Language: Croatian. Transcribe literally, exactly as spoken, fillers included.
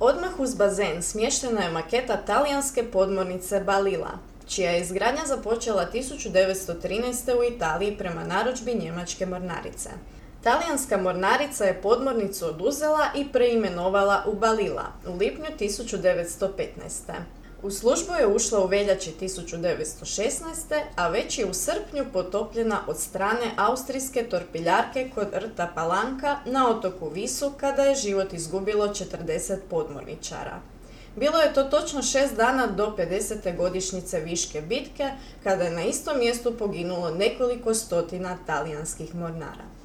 Odmah uz bazen smještena je maketa talijanske podmornice Balilla, čija je izgradnja započela tisuću devetsto trinaeste. u Italiji prema narudžbi njemačke mornarice. Talijanska mornarica je podmornicu oduzela i preimenovala u Balilla u lipnju tisuću devetsto petnaeste. U službu je ušla u veljači tisuću devetsto šesnaeste. a već je u srpnju potopljena od strane austrijske torpiljarke kod rta Palanka na otoku Visu kada je život izgubilo četrdeset podmorničara. Bilo je to točno šest dana do pedesete godišnjice Viške bitke, kada je na istom mjestu poginulo nekoliko stotina talijanskih mornara.